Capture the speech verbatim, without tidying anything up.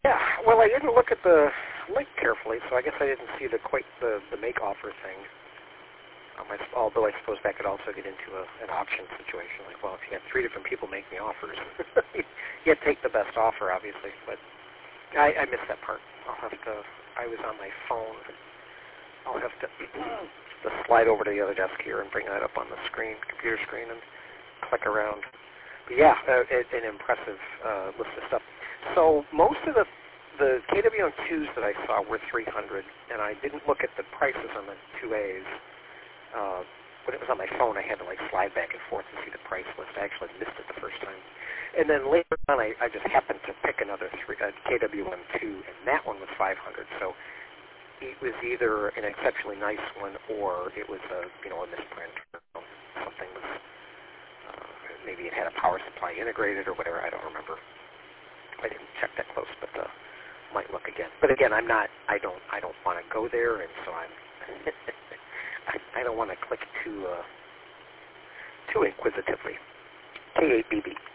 Yeah, well, I didn't look at the link carefully, so I guess I didn't see the quite the, the make offer thing. Um, I, although I suppose that could also get into a, an auction situation. Like, well, if you got three different people make me offers, you take the best offer, obviously. But I, I missed that part. I'll have to. I was on my phone. I'll have to, to slide over to the other desk here and bring that up on the screen, computer screen, and click around. But yeah, uh, it, an impressive uh, list of stuff. So most of the the K W M twos that I saw were three hundred, and I didn't look at the prices on the two A's. Uh, when it was on my phone, I had to like slide back and forth to see the price list. I actually missed it the first time. And then later on, I, I just happened to pick another three, uh, K W M two, and that one was five hundred. So it was either an exceptionally nice one, or it was a you know a misprint or something was uh, maybe it had a power supply integrated or whatever. I don't remember. I didn't check that close, but uh, might look again. But again, I'm not. I don't. I don't want to go there, and so I'm. I, I don't want to click too uh, too inquisitively. K eight B B.